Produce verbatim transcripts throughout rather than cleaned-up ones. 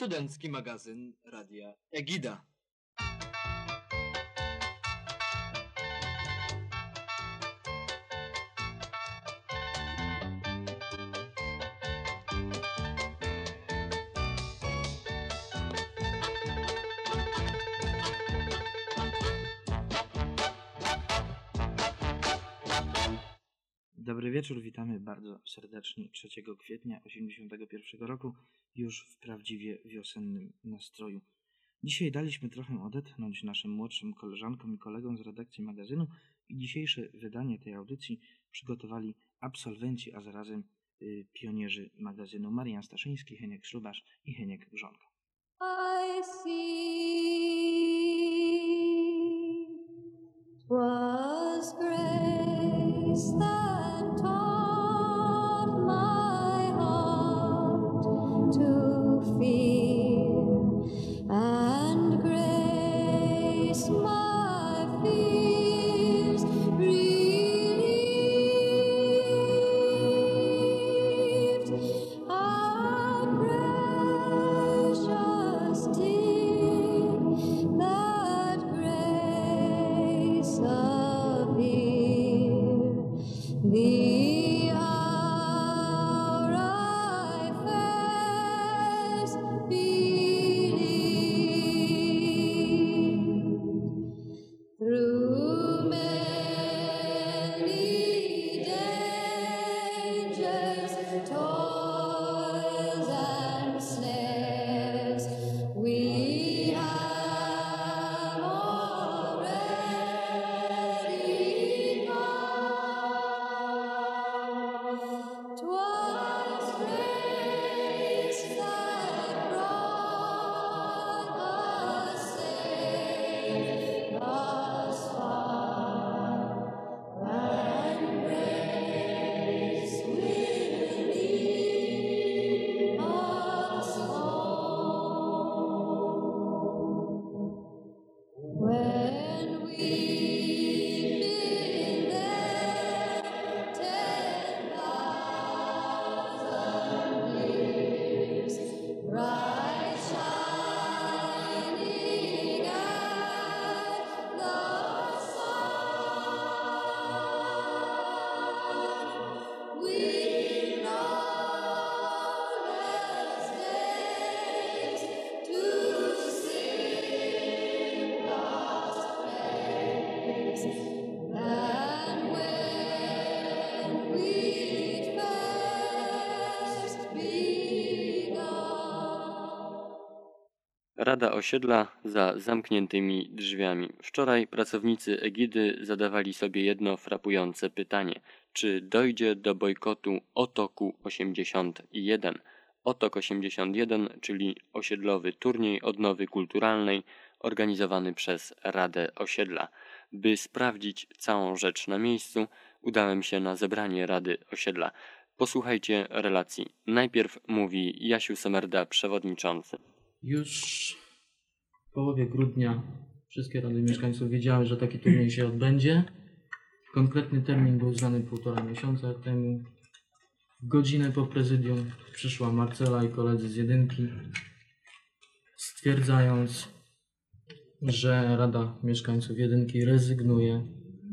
studencki magazyn Radia Egida. Dobry wieczór, witamy bardzo serdecznie trzeciego kwietnia tysiąc dziewięćset osiemdziesiątego pierwszego roku, już w prawdziwie wiosennym nastroju. Dzisiaj daliśmy trochę odetchnąć naszym młodszym koleżankom i kolegom z redakcji magazynu i dzisiejsze wydanie tej audycji przygotowali absolwenci, a zarazem y, pionierzy magazynu Marian Staszyński, Heniek Ślubasz i Heniek Grządka. I see 'twas grace that taught my heart to fear, and grace my fears relieved. How precious did that grace appear, the hour I first believed. Through many dangers, toils, and snares, we have already gone. 'Twas grace that brought us safe thus far, and grace will lead us home. When we've been there ten thousand years, bright shining as the sun, we've known as days to sing God's praise, and when we'd first begun. Rada Osiedla za zamkniętymi drzwiami. Wczoraj pracownicy Egidy zadawali sobie jedno frapujące pytanie. Czy dojdzie do bojkotu Otoku osiemdziesiąt jeden? Otok osiemdziesiąt jeden, czyli osiedlowy turniej odnowy kulturalnej organizowany przez Radę Osiedla. By sprawdzić całą rzecz na miejscu, udałem się na zebranie Rady Osiedla. Posłuchajcie relacji. Najpierw mówi Jasiu Semerda, przewodniczący. Już w połowie grudnia wszystkie rady mieszkańców wiedziały, że taki turniej się odbędzie. Konkretny termin był znany półtora miesiąca temu. W godzinę po prezydium przyszła Marcela i koledzy z jedynki, stwierdzając, że Rada Mieszkańców jedynki rezygnuje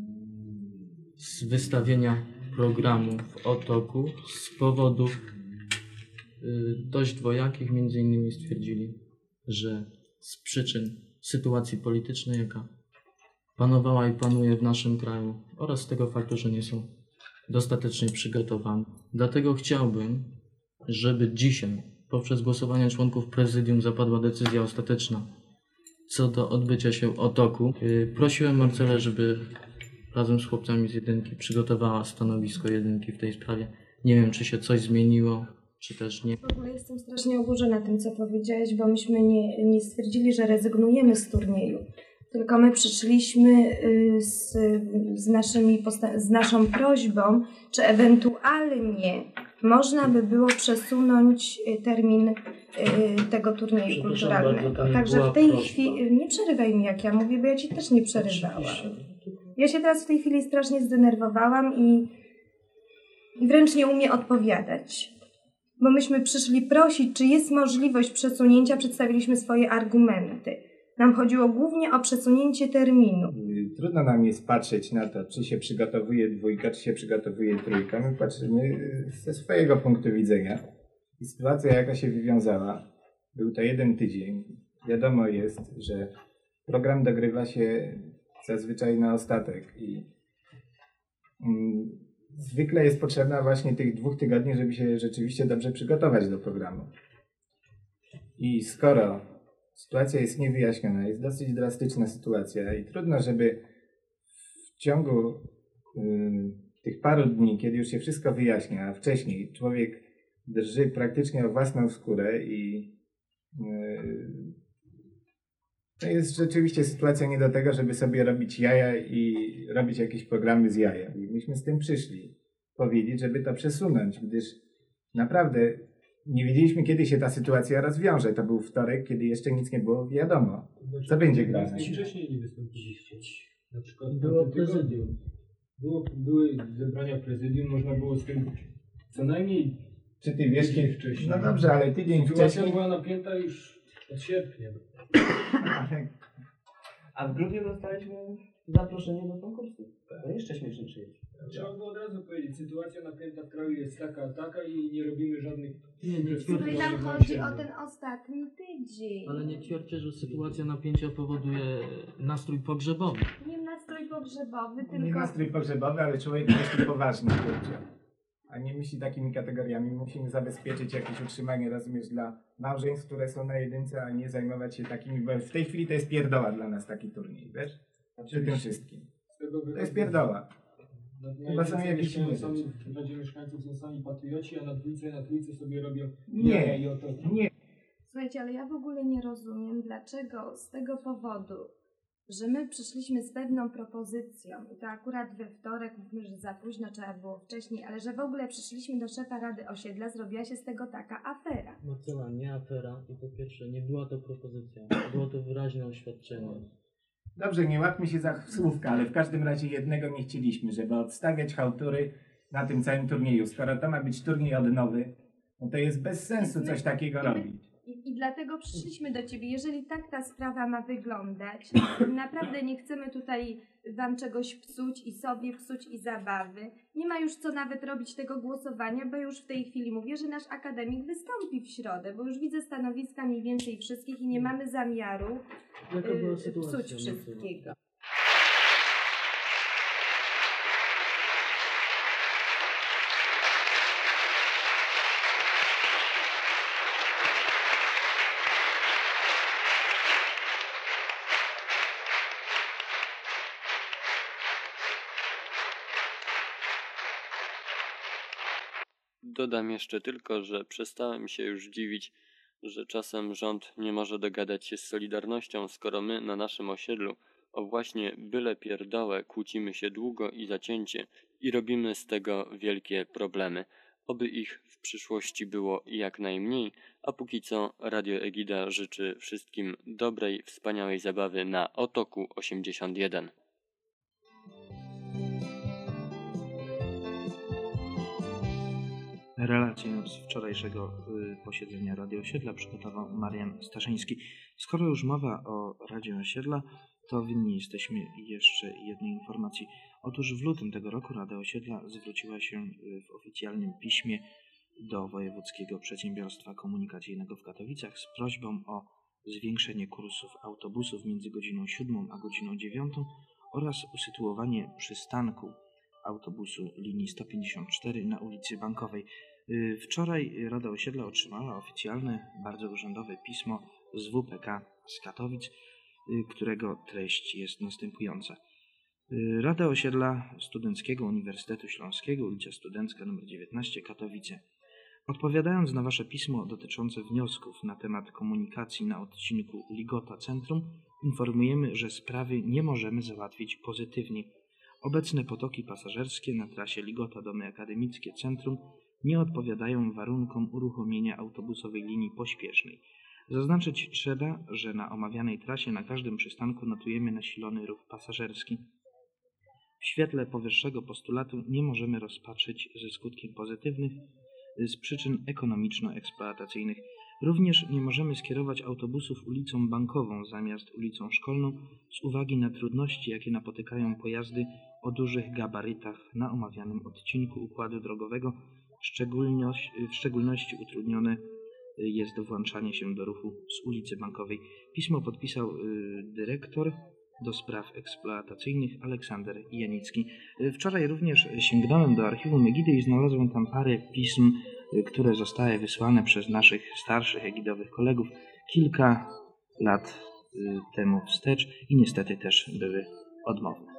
z wystawienia programu w Otoku z powodów y, dość dwojakich. Między innymi stwierdzili, że z przyczyn sytuacji politycznej, jaka panowała i panuje w naszym kraju, oraz z tego faktu, że nie są dostatecznie przygotowani. Dlatego chciałbym, żeby dzisiaj poprzez głosowanie członków prezydium zapadła decyzja ostateczna co do odbycia się Otoku. Yy, prosiłem Marcelę, żeby razem z chłopcami z jedynki przygotowała stanowisko jedynki w tej sprawie. Nie wiem, czy się coś zmieniło, czy też nie. W ogóle jestem strasznie oburzona tym, co powiedziałeś, bo myśmy nie, nie stwierdzili, że rezygnujemy z turnieju, tylko my przyszliśmy z, z, naszymi posta- z naszą prośbą, czy ewentualnie można by było przesunąć termin tego turnieju kulturalnego. Bardzo, Także w tej prośba. chwili, nie przerywaj mi jak ja mówię, bo ja ci też nie przerywałam. Ja się teraz w tej chwili strasznie zdenerwowałam i, i wręcz nie umiem odpowiadać. bo myśmy przyszli prosić, czy jest możliwość przesunięcia, przedstawiliśmy swoje argumenty. Nam chodziło głównie o przesunięcie terminu. Trudno nam jest patrzeć na to, czy się przygotowuje dwójka, czy się przygotowuje trójka. My patrzymy ze swojego punktu widzenia. I sytuacja, jaka się wywiązała, był to jeden tydzień. Wiadomo jest, że program dogrywa się zazwyczaj na ostatek i mm, zwykle jest potrzebna właśnie tych dwóch tygodni, żeby się rzeczywiście dobrze przygotować do programu. I skoro sytuacja jest niewyjaśniona, jest dosyć drastyczna sytuacja i trudno, żeby w ciągu y, tych paru dni, kiedy już się wszystko wyjaśnia, a wcześniej człowiek drży praktycznie o własną skórę i y, to jest rzeczywiście sytuacja nie do tego, żeby sobie robić jaja i robić jakieś programy z jaja. I myśmy z tym przyszli powiedzieć, żeby to przesunąć, gdyż naprawdę nie wiedzieliśmy, kiedy się ta sytuacja rozwiąże. To był wtorek, kiedy jeszcze nic nie było wiadomo, co będzie grane. Wcześniej nie wystąpiliście. Na przykład było prezydium. Było, były zebrania prezydium, można było z tym co najmniej Czy ty wiesz, tydzień kiedy... wcześniej. No dobrze, ale tydzień Sytuacja wcześniej... była napięta już od sierpnia. Ale A w grudniu dostaliśmy zaproszenie do konkursu. To jeszcze śmieszniejsze jest. Trzeba było od razu powiedzieć, sytuacja napięta w kraju jest taka, taka i nie robimy żadnych... Nie, nie Tutaj nam chodzi o ten ostatni tydzień. Ale nie twierdzę, że sytuacja napięcia powoduje nastrój pogrzebowy. Nie nastrój pogrzebowy, nie tylko... nastrój pogrzebowy, ale człowiek myśli poważnie, kurczę. A nie myśli takimi kategoriami. Musimy zabezpieczyć jakieś utrzymanie, rozumiesz, dla małżeństw, które są na jedynce, a nie zajmować się takimi, bo w tej chwili to jest pierdoła dla nas taki turniej, wiesz? Przy tym wszystkim. To jest pierdoła. Chyba są jakieś inne sami rzeczy. w Radzie Mieszkańców są sami patrioci, a na dwójce, na trójce sobie robią Nie. jaja i oto. Nie. Słuchajcie, ale ja w ogóle nie rozumiem, dlaczego z tego powodu, że my przyszliśmy z pewną propozycją i to akurat we wtorek, mówimy, że za późno, trzeba było wcześniej, ale że w ogóle przyszliśmy do szefa Rady Osiedla, zrobiła się z tego taka afera. Marcela, nie afera i po pierwsze nie była to propozycja, było to wyraźne oświadczenie. Dobrze, nie łapmy się za słówka, ale w każdym razie jednego nie chcieliśmy, żeby odstawiać chałtury na tym całym turnieju. Skoro to ma być turniej odnowy, no to jest bez sensu coś takiego robić. I, I dlatego przyszliśmy do Ciebie. Jeżeli tak ta sprawa ma wyglądać, naprawdę nie chcemy tutaj Wam czegoś psuć i sobie psuć i zabawy. Nie ma już co nawet robić tego głosowania, bo już w tej chwili mówię, że nasz akademik wystąpi w środę, bo już widzę stanowiska mniej więcej wszystkich i nie mamy zamiaru Jaka była y, sytuacja? psuć Marcela? wszystkiego. Dodam jeszcze tylko, że przestałem się już dziwić, że czasem rząd nie może dogadać się z Solidarnością, skoro my na naszym osiedlu o właśnie byle pierdołę kłócimy się długo i zacięcie i robimy z tego wielkie problemy. Oby ich w przyszłości było jak najmniej, a póki co Radio Egida życzy wszystkim dobrej, wspaniałej zabawy na Otoku osiemdziesiąt jeden. Relację z wczorajszego y, posiedzenia Rady Osiedla przygotował Marian Staszyński. Skoro już mowa o Radzie Osiedla, to winni jesteśmy jeszcze jednej informacji. Otóż w lutym tego roku Rada Osiedla zwróciła się y, w oficjalnym piśmie do Wojewódzkiego Przedsiębiorstwa Komunikacyjnego w Katowicach z prośbą o zwiększenie kursów autobusów między godziną siódmą a godziną dziewiątą oraz usytuowanie przystanku autobusu linii sto pięćdziesiąt cztery na ulicy Bankowej. Wczoraj Rada Osiedla otrzymała oficjalne, bardzo urzędowe pismo z W P K z Katowic, którego treść jest następująca. Rada Osiedla Studenckiego Uniwersytetu Śląskiego, ulica Studencka nr dziewiętnaście, Katowice. Odpowiadając na Wasze pismo dotyczące wniosków na temat komunikacji na odcinku Ligota Centrum, informujemy, że sprawy nie możemy załatwić pozytywnie. Obecne potoki pasażerskie na trasie Ligota Domy Akademickie Centrum nie odpowiadają warunkom uruchomienia autobusowej linii pośpiesznej. Zaznaczyć trzeba, że na omawianej trasie na każdym przystanku notujemy nasilony ruch pasażerski. W świetle powyższego postulatu nie możemy rozpatrzyć ze skutkiem pozytywnych z przyczyn ekonomiczno-eksploatacyjnych. Również nie możemy skierować autobusów ulicą Bankową zamiast ulicą Szkolną z uwagi na trudności, jakie napotykają pojazdy o dużych gabarytach na omawianym odcinku układu drogowego. Szczególność, w szczególności utrudnione jest włączanie się do ruchu z ulicy Bankowej. Pismo podpisał dyrektor do spraw eksploatacyjnych Aleksander Janicki. Wczoraj również sięgnąłem do archiwum Egidy i znalazłem tam parę pism, które zostały wysłane przez naszych starszych egidowych kolegów kilka lat temu wstecz i niestety też były odmowne.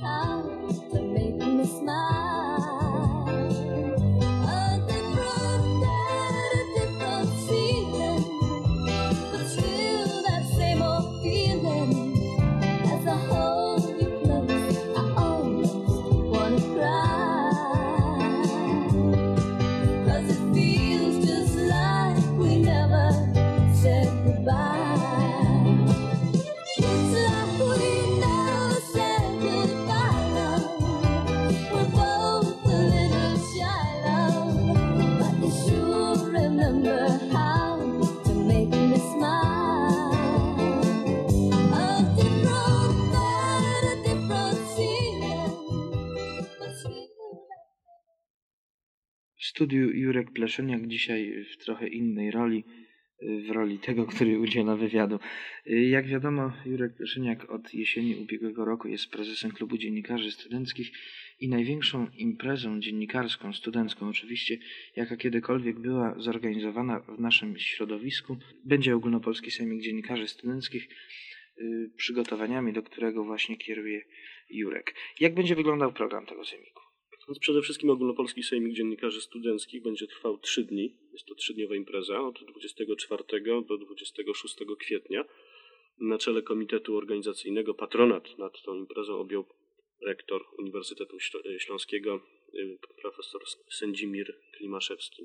W studiu Jurek Pleszyniak, dzisiaj w trochę innej roli, w roli tego, który udziela wywiadu. Jak wiadomo, Jurek Pleszyniak od jesieni ubiegłego roku jest prezesem Klubu Dziennikarzy Studenckich i największą imprezą dziennikarską, studencką oczywiście, jaka kiedykolwiek była zorganizowana w naszym środowisku, będzie Ogólnopolski Sejmik Dziennikarzy Studenckich, przygotowaniami do którego właśnie kieruje Jurek. Jak będzie wyglądał program tego sejmiku? Więc przede wszystkim Ogólnopolski Sejmik Dziennikarzy Studenckich będzie trwał trzy dni. Jest to trzydniowa impreza od dwudziestego czwartego do dwudziestego szóstego kwietnia. Na czele komitetu organizacyjnego patronat nad tą imprezą objął rektor Uniwersytetu Śląskiego profesor Sędzimir Klimaszewski.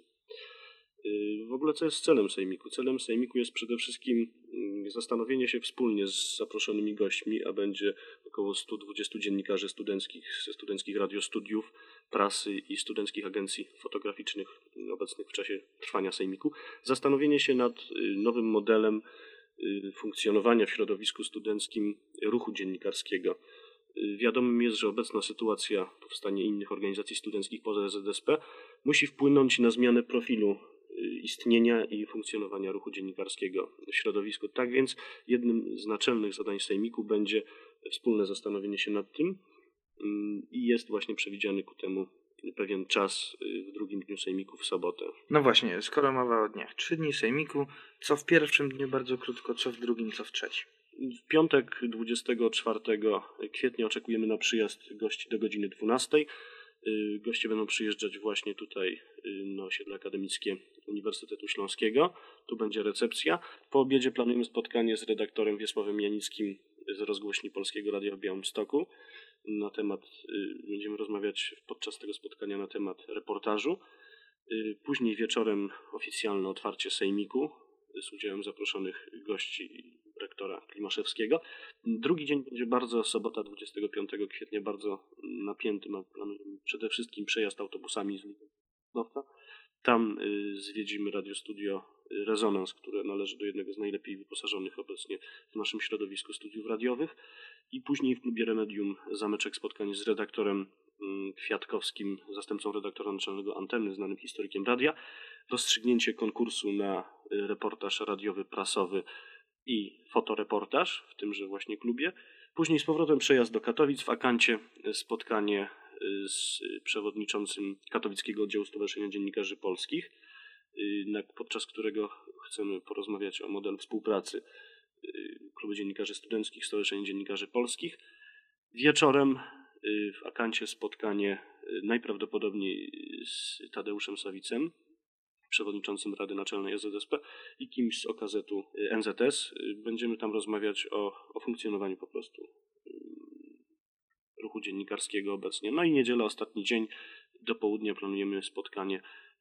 W ogóle co jest celem sejmiku? Celem sejmiku jest przede wszystkim zastanowienie się wspólnie z zaproszonymi gośćmi, a będzie około stu dwudziestu dziennikarzy studenckich ze studenckich radiostudiów, prasy i studenckich agencji fotograficznych obecnych w czasie trwania sejmiku. Zastanowienie się nad nowym modelem funkcjonowania w środowisku studenckim ruchu dziennikarskiego. Wiadomym jest, że obecna sytuacja, powstanie innych organizacji studenckich poza Z S P musi wpłynąć na zmianę profilu istnienia i funkcjonowania ruchu dziennikarskiego w środowisku. Tak więc jednym z naczelnych zadań sejmiku będzie wspólne zastanowienie się nad tym i jest właśnie przewidziany ku temu pewien czas w drugim dniu sejmiku w sobotę. No właśnie, skoro mowa o dniach, trzy dni sejmiku, co w pierwszym dniu bardzo krótko, co w drugim, co w trzecim. W piątek dwudziestego czwartego kwietnia oczekujemy na przyjazd gości do godziny dwunastej. Goście będą przyjeżdżać właśnie tutaj na osiedle akademickie Uniwersytetu Śląskiego. Tu będzie recepcja. Po obiedzie planujemy spotkanie z redaktorem Wiesławem Janickim z rozgłośni Polskiego Radia w Białymstoku. Na temat, będziemy rozmawiać podczas tego spotkania na temat reportażu. Później wieczorem oficjalne otwarcie sejmiku z udziałem zaproszonych gości rektora Klimaszewskiego. Drugi dzień będzie bardzo, sobota dwudziestego piątego kwietnia, bardzo napięty. Planujemy przede wszystkim przejazd autobusami z Lidowca. Tam zwiedzimy radiostudio Rezonans, które należy do jednego z najlepiej wyposażonych obecnie w naszym środowisku studiów radiowych. I później w klubie Remedium zameczek spotkanie z redaktorem Kwiatkowskim, zastępcą redaktora naczelnego Anteny, znanym historykiem radia. Rozstrzygnięcie konkursu na reportaż radiowy, prasowy i fotoreportaż w tymże właśnie klubie. Później z powrotem przejazd do Katowic, w Akancie spotkanie z przewodniczącym Katowickiego Oddziału Stowarzyszenia Dziennikarzy Polskich, podczas którego chcemy porozmawiać o modelu współpracy Klubu Dziennikarzy Studenckich, Stowarzyszenia Dziennikarzy Polskich. Wieczorem w Akancie spotkanie najprawdopodobniej z Tadeuszem Sawicem, przewodniczącym Rady Naczelnej Z S P i kimś z O K Z-u N Z S. Będziemy tam rozmawiać o, o funkcjonowaniu po prostu ruchu dziennikarskiego obecnie. No i niedziela, ostatni dzień, do południa planujemy spotkanie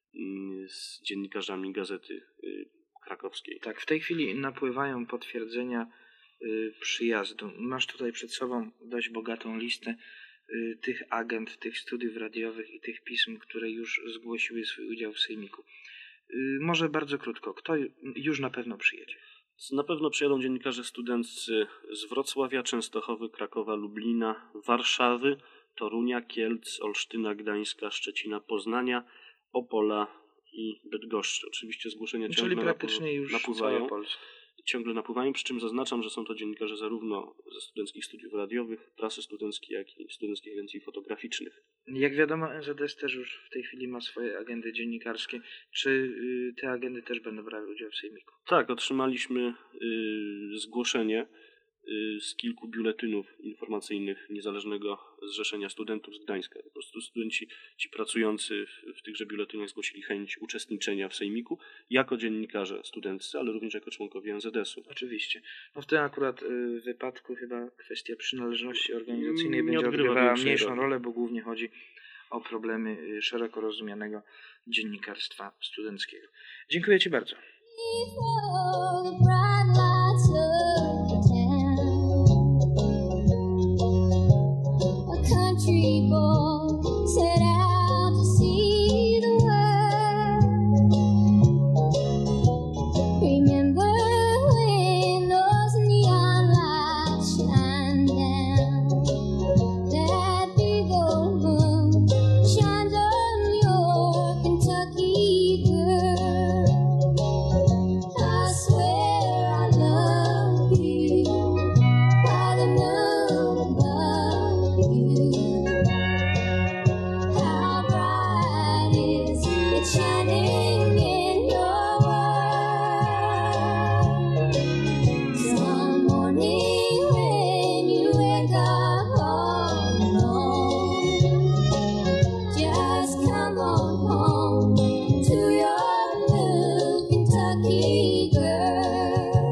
z dziennikarzami Gazety Krakowskiej. Tak, w tej chwili napływają potwierdzenia przyjazdu. Masz tutaj przed sobą dość bogatą listę y, tych agent, tych studiów radiowych i tych pism, które już zgłosiły swój udział w sejmiku. Y, może bardzo krótko, kto już na pewno przyjedzie? Na pewno przyjadą dziennikarze studenccy z Wrocławia, Częstochowy, Krakowa, Lublina, Warszawy, Torunia, Kielc, Olsztyna, Gdańska, Szczecina, Poznania, Opola i Bydgoszczy. Oczywiście zgłoszenia Czyli ciągle praktycznie napływ- już napływają. cała Polska. Ciągle napływają, przy czym zaznaczam, że są to dziennikarze zarówno ze studenckich studiów radiowych, prasy studenckiej, jak i studenckich agencji fotograficznych. Jak wiadomo, N Z S też już w tej chwili ma swoje agendy dziennikarskie. Czy y, te agendy też będą brały udział w sejmiku? Tak, otrzymaliśmy y, zgłoszenie y, z kilku biuletynów informacyjnych Niezależnego Zrzeszenia Studentów z Gdańska. Po prostu studenci, ci pracujący w, w tychże biuletynach zgłosili chęć uczestniczenia w sejmiku jako dziennikarze studenccy, ale również jako członkowie N Z S u. Oczywiście. No w tym akurat y, wypadku chyba kwestia przynależności organizacyjnej Nie będzie odgrywa odgrywała większej mniejszą roli. rolę, bo głównie chodzi o problemy y, szeroko rozumianego dziennikarstwa studenckiego. Dziękuję Ci bardzo. Before the bright lights of the town, a country boy set out to see the world. Remember when those neon lights shine down, that big old moon shines on your Kentucky girl. I swear I love you by the moon above you. How bright is it shining in your world? Some morning when you wake up all alone, just come on home to your new Kentucky girl.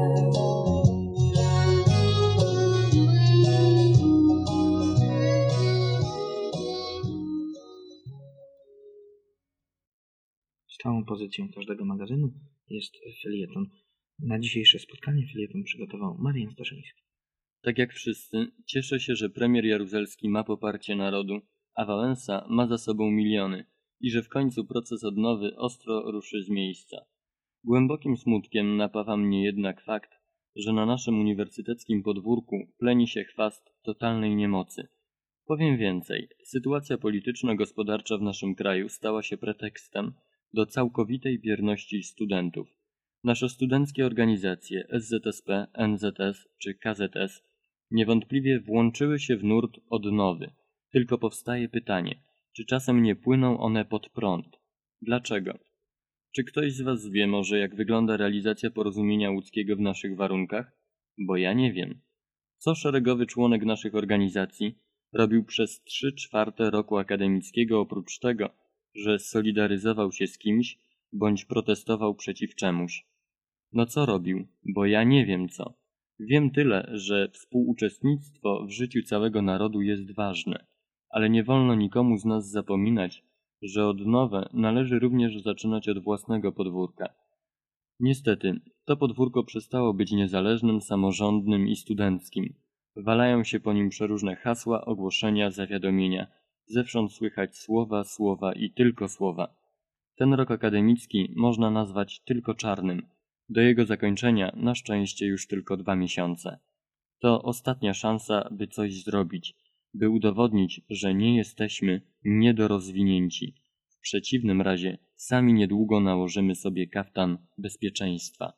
Stałą pozycją każdego magazynu jest felieton. Na dzisiejsze spotkanie felieton przygotował Marian Staszyński. Tak jak wszyscy, cieszę się, że premier Jaruzelski ma poparcie narodu, a Wałęsa ma za sobą miliony i że w końcu proces odnowy ostro ruszy z miejsca. Głębokim smutkiem napawa mnie jednak fakt, że na naszym uniwersyteckim podwórku pleni się chwast totalnej niemocy. Powiem więcej, sytuacja polityczno-gospodarcza w naszym kraju stała się pretekstem do całkowitej bierności studentów. Nasze studenckie organizacje S Z S P, N Z S czy K Z S niewątpliwie włączyły się w nurt odnowy, tylko powstaje pytanie, czy czasem nie płyną one pod prąd? Dlaczego? Czy ktoś z Was wie może, jak wygląda realizacja porozumienia łódzkiego w naszych warunkach? Bo ja nie wiem. Co szeregowy członek naszych organizacji robił przez trzy czwarte roku akademickiego oprócz tego, że solidaryzował się z kimś bądź protestował przeciw czemuś? No co robił? Bo ja nie wiem co. Wiem tyle, że współuczestnictwo w życiu całego narodu jest ważne, ale nie wolno nikomu z nas zapominać, że odnowę należy również zaczynać od własnego podwórka. Niestety, to podwórko przestało być niezależnym, samorządnym i studenckim. Walają się po nim przeróżne hasła, ogłoszenia, zawiadomienia. Zewsząd słychać słowa, słowa i tylko słowa. Ten rok akademicki można nazwać tylko czarnym. Do jego zakończenia na szczęście już tylko dwa miesiące. To ostatnia szansa, by coś zrobić, by udowodnić, że nie jesteśmy niedorozwinięci. W przeciwnym razie sami niedługo nałożymy sobie kaftan bezpieczeństwa.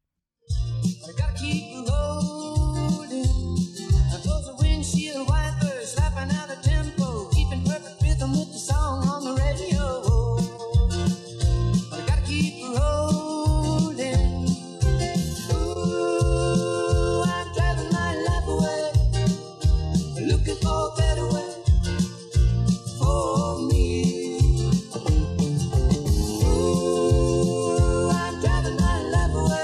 I gotta keep rolling. I close the windshield wipers, slapping out the tempo, keeping perfect rhythm with the song on the radio. I gotta keep rolling. Ooh, I'm driving my life away, looking for a better way for me. Ooh, I'm driving my life away.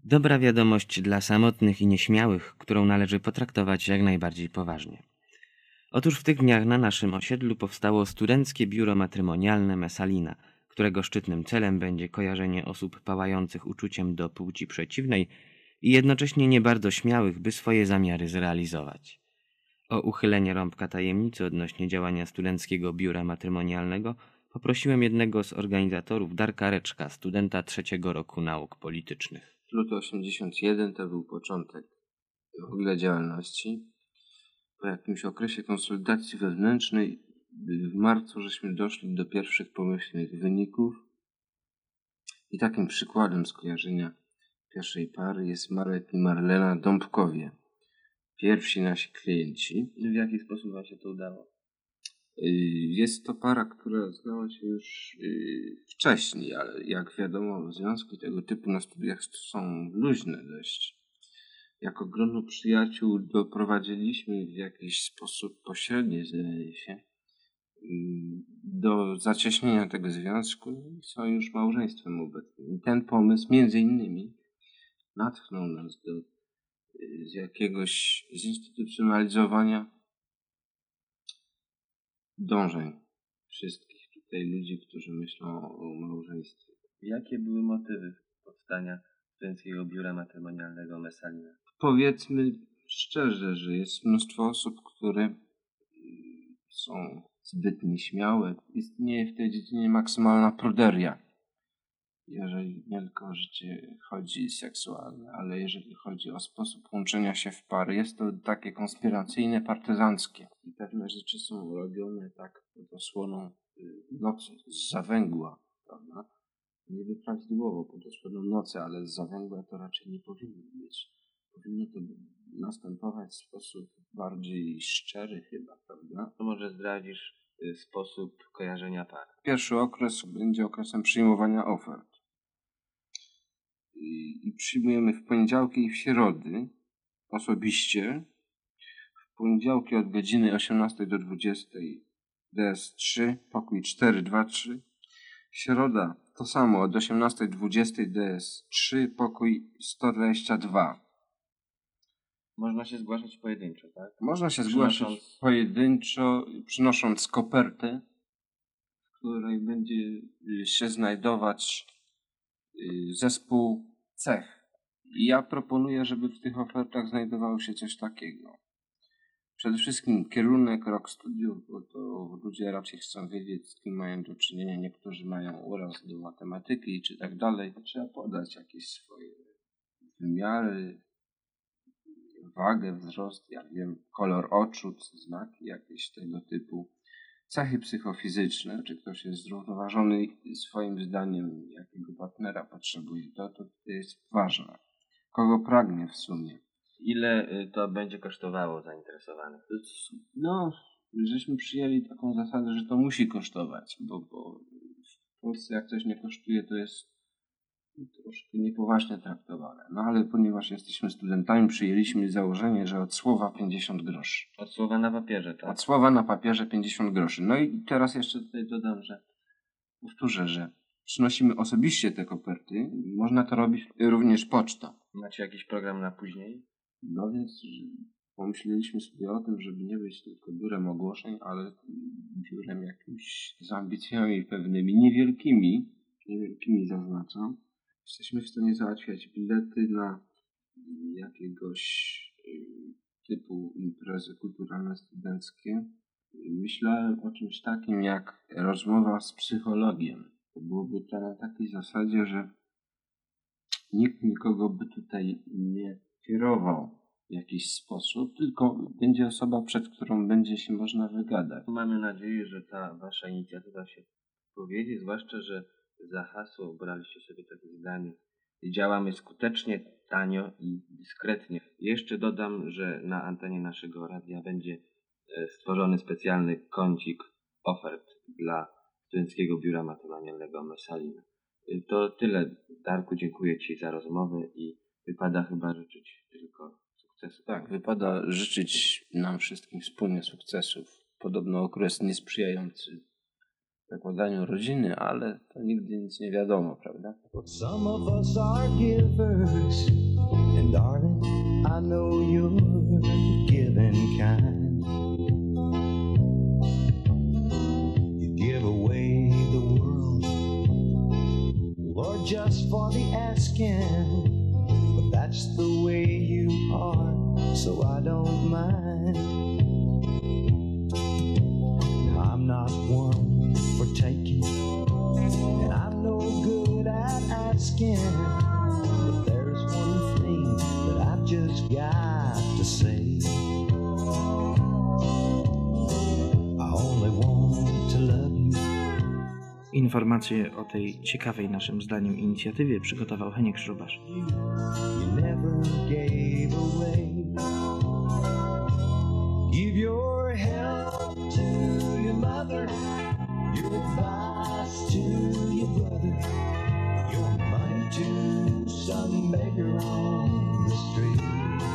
Dobra wiadomość dla samotnych i nieśmiałych, którą należy potraktować jak najbardziej poważnie. Otóż w tych dniach na naszym osiedlu powstało Studenckie Biuro Matrymonialne Messalina, którego szczytnym celem będzie kojarzenie osób pałających uczuciem do płci przeciwnej i jednocześnie nie bardzo śmiałych, by swoje zamiary zrealizować. O uchylenie rąbka tajemnicy odnośnie działania Studenckiego Biura Matrymonialnego poprosiłem jednego z organizatorów, Darka Reczka, studenta trzeciego roku nauk politycznych. Luty osiemdziesiąt jeden to był początek w ogóle działalności. Po jakimś okresie konsolidacji wewnętrznej w marcu żeśmy doszli do pierwszych pomyślnych wyników i takim przykładem skojarzenia pierwszej pary jest Marek i Marlena Dąbkowie. Pierwsi nasi klienci. W jaki sposób wam się to udało? Jest to para, która znała się już wcześniej, ale jak wiadomo, związki tego typu na studiach są luźne dość. Jako grono przyjaciół doprowadziliśmy w jakiś sposób pośredni, zdaje się, do zacieśnienia tego związku i są już małżeństwem obecnym. I ten pomysł między innymi natchnął nas do z jakiegoś zinstytucjonalizowania dążeń wszystkich tutaj ludzi, którzy myślą o małżeństwie. Jakie były motywy powstania Studenckiego Biura Matrymonialnego Messalina? Powiedzmy szczerze, że jest mnóstwo osób, które są zbyt nieśmiałe. Istnieje w tej dziedzinie maksymalna pruderia. Jeżeli nie tylko o życie chodzi seksualne, ale jeżeli chodzi o sposób łączenia się w pary, jest to takie konspiracyjne, partyzanckie. I pewne rzeczy są robione tak pod osłoną nocy, z zawęgła, prawda? Niby prawidłowo pod osłoną nocy, ale z zawęgła to raczej nie powinno być. Powinno to następować w sposób bardziej szczery chyba, prawda? To może zdradzisz sposób kojarzenia par? Pierwszy okres będzie okresem przyjmowania ofert. I, i przyjmujemy w poniedziałki i w środy osobiście. W poniedziałki od godziny osiemnastej do dwudziestej D S trzy, pokój cztery dwa trzy. Środa to samo od osiemnastej do dwudziestej D S trzy, pokój sto dwadzieścia dwa. Można się zgłaszać pojedynczo, tak? Można się Przynosząc... zgłaszać pojedynczo, przynosząc kopertę, w której będzie się znajdować zespół cech. I ja proponuję, żeby w tych ofertach znajdowało się coś takiego. Przede wszystkim kierunek, rok studiów, bo to ludzie raczej chcą wiedzieć, z kim mają do czynienia. Niektórzy mają uraz do matematyki czy tak dalej. Trzeba podać jakieś swoje wymiary, wagę, wzrost, ja wiem, kolor oczu, znaki jakieś tego typu. Cechy psychofizyczne, czy ktoś jest zrównoważony swoim zdaniem, jakiego partnera potrzebuje, to, to jest ważne. Kogo pragnie w sumie. Ile to będzie kosztowało zainteresowanych? No, żeśmy przyjęli taką zasadę, że to musi kosztować, bo, bo w Polsce jak coś nie kosztuje, to jest troszkę niepoważnie traktowane. No ale ponieważ jesteśmy studentami, przyjęliśmy założenie, że od słowa pięćdziesiąt groszy. Od słowa na papierze, tak? Od słowa na papierze pięćdziesiąt groszy. No i teraz jeszcze tutaj dodam, że powtórzę, że przynosimy osobiście te koperty. Można to robić również pocztą. Macie jakiś program na później? No więc pomyśleliśmy sobie o tym, żeby nie być tylko biurem ogłoszeń, ale biurem jakimś z ambicjami pewnymi, niewielkimi, niewielkimi zaznaczam. Jesteśmy w stanie załatwiać bilety na jakiegoś typu imprezy kulturalne studenckie. Myślałem o czymś takim jak rozmowa z psychologiem. To byłoby to na takiej zasadzie, że nikt nikogo by tutaj nie kierował w jakiś sposób, tylko będzie osoba, przed którą będzie się można wygadać. Mamy nadzieję, że ta wasza inicjatywa się powiedzie, zwłaszcza, że za hasło obraliście sobie takie zdanie. Działamy skutecznie, tanio i dyskretnie. Jeszcze dodam, że na antenie naszego radia będzie stworzony specjalny kącik ofert dla Studenckiego Biura Matrymonialnego Messalina. To tyle, Darku, dziękuję Ci za rozmowę i wypada chyba życzyć tylko sukcesu. Tak, wypada życzyć nam wszystkim wspólnie sukcesów. Podobno okres niesprzyjający zakładaniu rodziny, ale to nigdy nic nie wiadomo, prawda? Some of us are givers, and darling, I know you're the giving kind. You give away the world, Lord, just for the asking, but that's the way you are, so I don't mind. Now I'm not one for taking, and I'm no good at asking, but there's one thing that I've just got to say. I only want to love you. Informacje o tej ciekawej naszym zdaniem inicjatywie przygotował Heniek Szrubasz. You never gave away. Give your help to your mother, your advice to your brother, your money to some beggar on the street.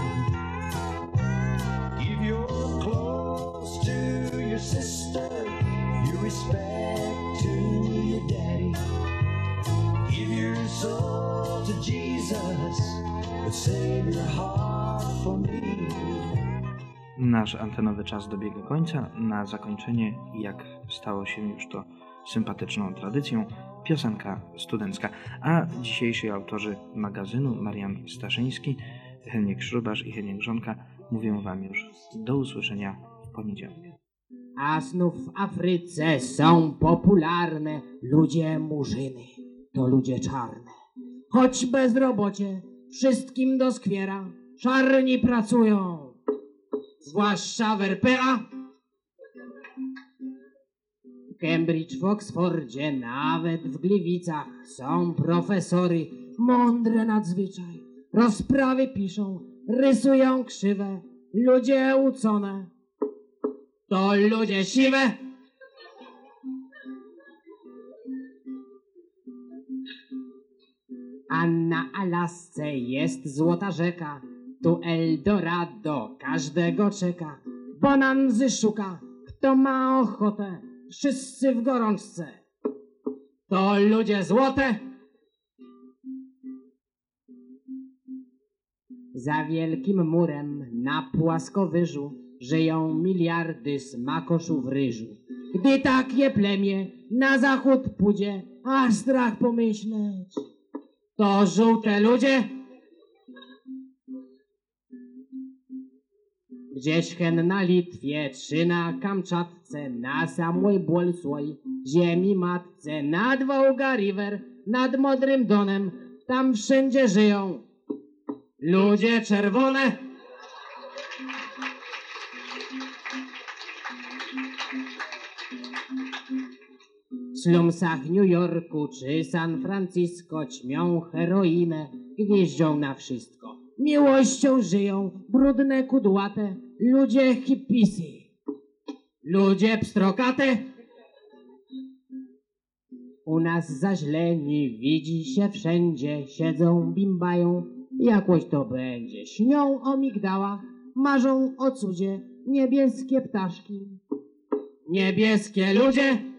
Give your clothes to your sister, your respect to your daddy. Give your soul to Jesus, but save your heart for me. Nasz antenowy czas dobiega końca. Na zakończenie, jak stało się już to sympatyczną tradycją, piosenka studencka. A dzisiejsi autorzy magazynu, Marian Staszyński, Heniek Szrubasz i Heniek Żonka, mówią wam już do usłyszenia w poniedziałek. A znów w Afryce są popularne ludzie murzyny, to ludzie czarne. Choć bezrobocie wszystkim doskwiera, czarni pracują, zwłaszcza w R P A. W Cambridge, w Oksfordzie, nawet w Gliwicach są profesory mądre nadzwyczaj. Rozprawy piszą, rysują krzywe, ludzie ucone, to ludzie siwe. A na Alasce jest złota rzeka, tu Eldorado każdego czeka. Bonanzy szuka, kto ma ochotę, wszyscy w gorączce, to ludzie złote. Za wielkim murem na płaskowyżu żyją miliardy smakoszów ryżu. Gdy takie plemię na zachód pójdzie, aż strach pomyśleć, to żółte ludzie. Gdzieś hen na Litwie czy na Kamczatce, na samej Bolsłoj ziemi matce, nad Wołga River, nad Modrym Donem, tam wszędzie żyją ludzie czerwone. W slumsach New Yorku czy San Francisco ćmią heroinę, gwieździą na wszystko. Miłością żyją brudne, kudłate ludzie hipisy, ludzie pstrokate. U nas zaźleni widzi się wszędzie, siedzą, bimbają, jakoś to będzie. Śnią o migdałach, marzą o cudzie, niebieskie ptaszki, niebieskie ludzie.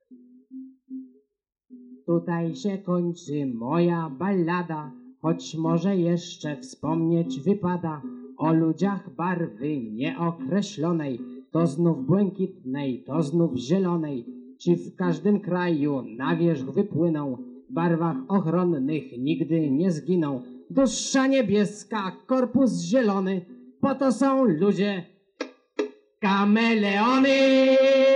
Tutaj się kończy moja ballada, choć może jeszcze wspomnieć wypada o ludziach barwy nieokreślonej, to znów błękitnej, to znów zielonej, czy w każdym kraju na wierzch wypłyną, w barwach ochronnych nigdy nie zginą. Dusza niebieska, korpus zielony, po to są ludzie kameleony.